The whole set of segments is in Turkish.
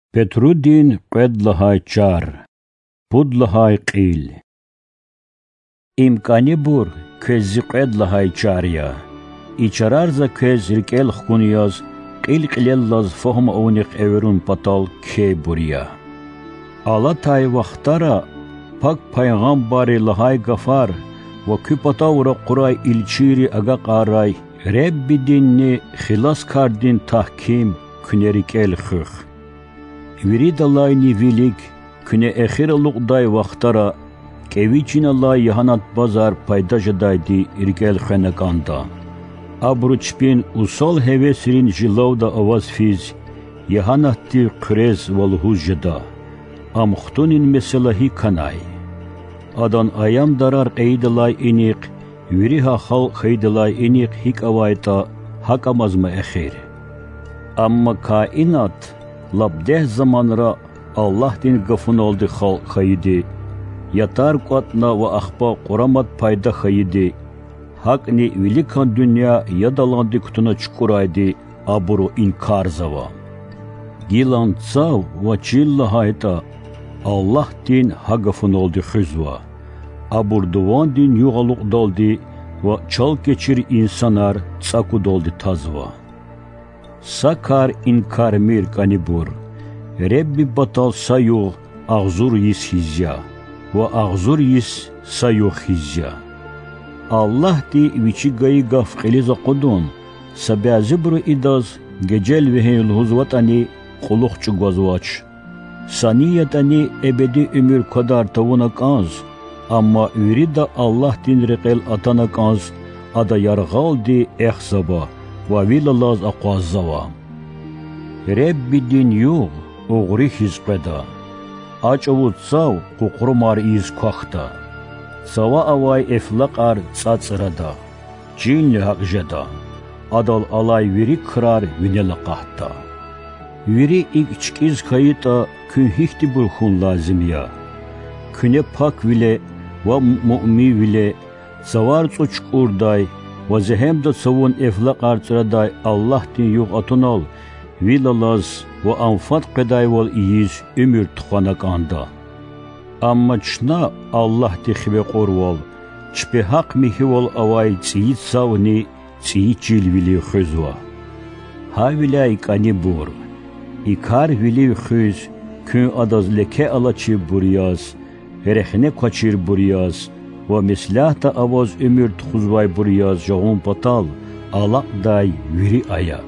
Petrudin qed lahay char, pud lahay qil. İmkani bur, kezi qed lahay charya. İçararza kez rikel khuniyaz, qil qilellaz fahm avniq everun patal ke buriya. Alatay vaxtara, pak paygambari lahay gafar, ve küpatavra quray ilçiri aga qaray, Rebbi dinni khilas kardin tahkim künerik khıx. Viridalay nivilik küne ekhiraluk day vaxtara, keviçinalay yahanat bazar paydajadaydi irgel khanakanda. Abruçpin usal hevesirin jilavda avaz fiz, yahanatti qrez valhujda. Amxtunin meselahi kanay. Adan ayam darar eydalay inik, viriha khal khaydalay inik hik avayta hakamazma ekhir. Amma kainat labdeh zamanra Allah din gafun oldu khal khaydi. Yatar qatna ve akhba quramat payda khaydi. Hakni velikan dünya yadalandı kutuna çukuraydı aburu inkar zava. Gilan tsav ve çilla hayta Allah din hagafun oldu khuzva. Abur duvan din yugaluk doldu ve çal geçir insanar tsaku doldu tazva. Sakar inkar mir kanibur. Rebbi batal sayuh ağzur yis hizya ve ağzur yis sayuh hizya. Allah di viçi gayı gafqiliza qudun sabazibru idaz gecel vehil huzvatani quluqçu gozvaç. Saniyetani ebedi ömür kadar tavuna kanz, amma ürida Allah din reqel atana kanz, ada yargal di ehzaba, ve villalaz aqvazzava. Rebbi din yuğ, uğri hizqeda. Aç avutsav, kuqrumar iz kaxta. Sava avay eflaqar tsatsırada. Cinli haqjada. Adal alay viri kırar vinelaqahta. Viri ikçkiz kayıta kün hihti burkhun lazım ya. Küne pak vile ve mu'mi vile savar tsuçk urday ve zehemda savun eflaqar tsıraday Allah din yuq atunal vilalaz ve anfat qeday val iyiz ömür tuqanak anda. Amma çna Allah dikhibe qorval, çpe haq mihival avay tsiyit savni, tsiyit cilvili khuzva. Havilay kanibur, ikar vili khuz, kün adaz leke alaçı buriyaz, rehne kaçir buriyaz, ve mislahta avaz ömür tukhuzvay buriyaz jağun patal, alaq day viri aya.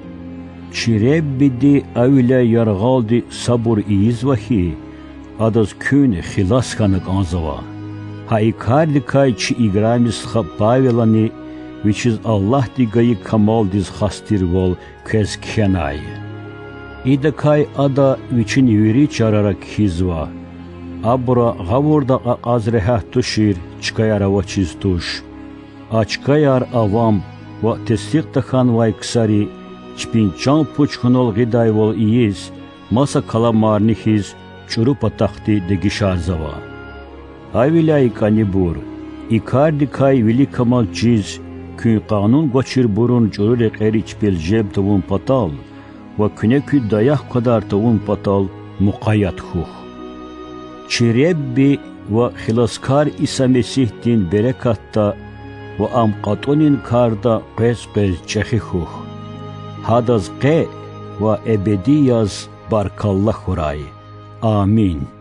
Çirebbidi avile yargaldi sabur iyiz vahi, adaz kün khilas kanık anzava. Haikar kay çi igramis khapavelani, which is Allah di gayı kamal diz khastir vol kez khenay. İda kay ada whichin yuri çararak hizva. Abra gavurda azreha tuşir çkayara vachiz tuş. Açkayar avam ve tesliqta khan vay ksari çpinçan puçkhunol giday vol iyiz masa kalamarni hiz çuru patakti de gişarzava. Hayvilay kanibur, ikar dikay vili kamal çiz, kün kanun goçir burun çuru reqeriç beljeb tavun patal, ve küne kü dayah kadar tavun patal muqayyat huh. Çirebbi ve khilaskar İsa Mesih din berekatta ve amqatonin karda qez çehi huh. Hadaz qe ve ebedi yaz barkallah huray. Amin.